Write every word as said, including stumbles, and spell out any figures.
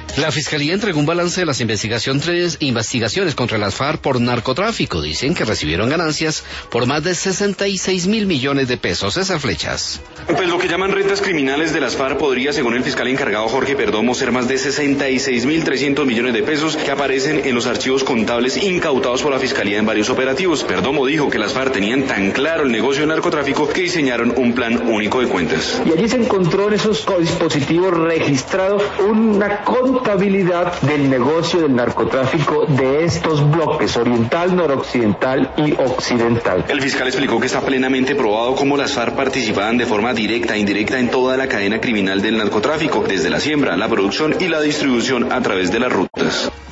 La Fiscalía entregó un balance de las investigaciones, investigaciones contra las FARC por narcotráfico. Dicen que recibieron ganancias por más de sesenta y seis mil millones de pesos. Esas flechas. Pues lo que llaman rentas criminales de las FARC podría, según el fiscal encargado Jorge Perdomo, ser más de sesenta y seis mil trescientos millones de pesos que aparecen en los archivos contables incautados por la Fiscalía en varios operativos. Perdomo dijo que las FARC tenían tan claro el negocio del narcotráfico que diseñaron un plan único de cuentas. Y allí se encontró en esos dispositivos registrados una contabilidad del negocio del narcotráfico de estos bloques, oriental, noroccidental y occidental. El fiscal explicó que está plenamente probado cómo las FARC participaban de forma directa e indirecta en toda la cadena criminal del narcotráfico, desde la siembra, la producción y la distribución a través de las rutas.